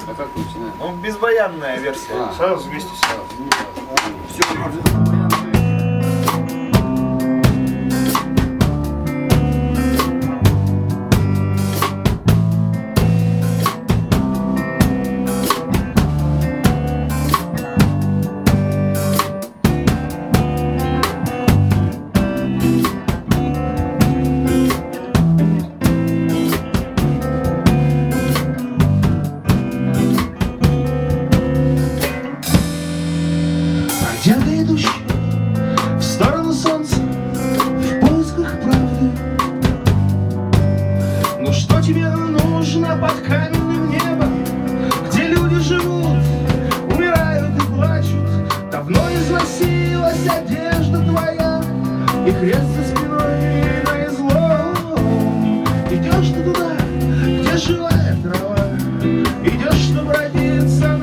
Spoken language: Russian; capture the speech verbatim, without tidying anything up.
А как начинаем? Ну, безбаянная версия. А. Сразу вместе с Все. Бродяга, идущий в сторону солнца, в поисках правды. Ну что тебе нужно под каменным небом, где люди живут, умирают и плачут? Давно износилась одежда твоя, и крест за спиной на излом. Идешь ты туда, где живая трава, идешь, чтобы родиться